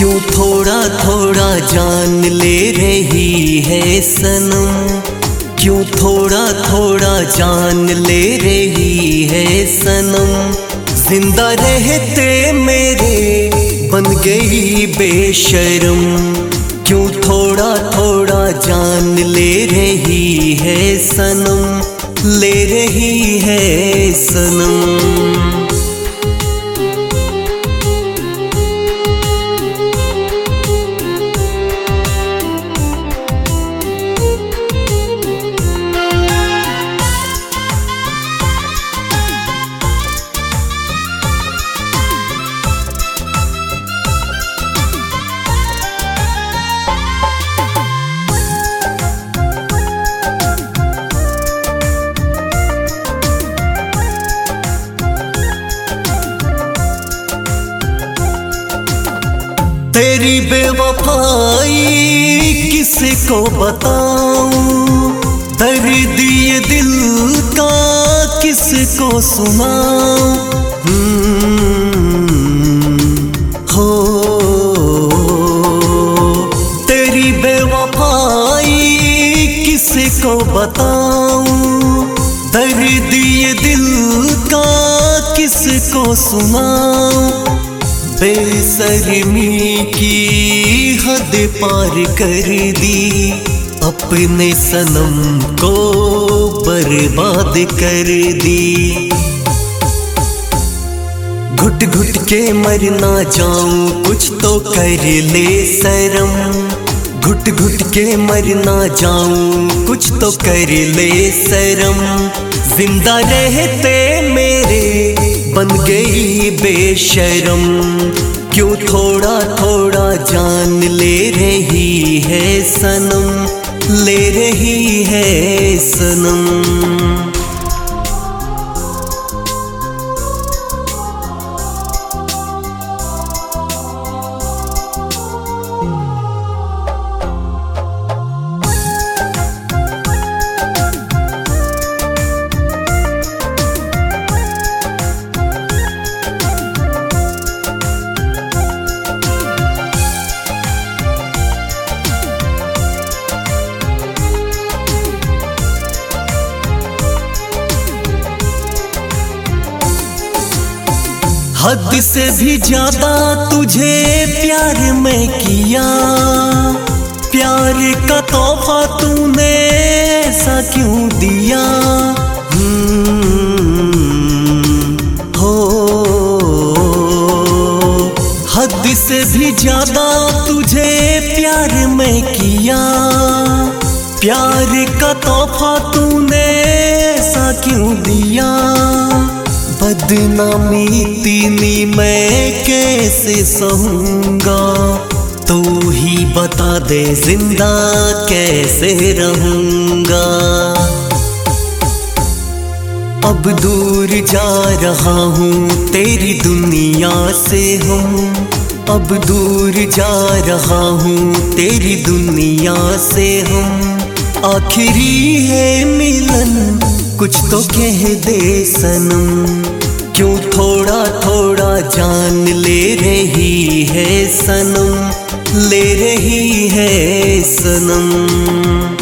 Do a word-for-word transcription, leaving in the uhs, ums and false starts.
क्यों थोड़ा थोड़ा जान ले रही है सनम, क्यों थोड़ा थोड़ा जान ले रही है सनम। जिंदा रहते मेरे बन गई बेशर्म, क्यों थोड़ा थोड़ा जान ले रही है सनम, ले रही है सनम। तेरी बेवफाई किसको बताऊं, दर्द ये दिल का किसको सुनाऊं। हो तेरी बेवफाई किसको बताऊं, दर्द ये दिल का किसको सुनाऊं। बेशर्मी की हद पार कर दी, अपने सनम को बर्बाद कर दी। घुट घुट के मर ना जाऊं, कुछ तो कर ले शर्म। घुट घुट के मर ना जाऊं, कुछ तो कर ले शर्म। जिंदा रहते मेरे बन गई बेशर्म, क्यों थोड़ा थोड़ा जान ले रही है सनम, ले रही है सनम। हद से भी ज्यादा तुझे प्यार मैं किया, प्यार का तोहफा तूने ऐसा क्यों दिया। हो हद से भी ज्यादा तुझे प्यार मैं किया, प्यार का तोहफा तूने ऐसा क्यों दिया। बदनामी इतनी मैं कैसे सहूँगा, तू ही बता दे जिंदा कैसे रहूँगा। अब दूर जा रहा हूँ तेरी दुनिया से हूँ, अब दूर जा रहा हूँ तेरी दुनिया से हूँ। आखिरी है मिलन कुछ तो कह दे सनम, क्यों थोड़ा थोड़ा जान ले रही है सनम, ले रही है सनम।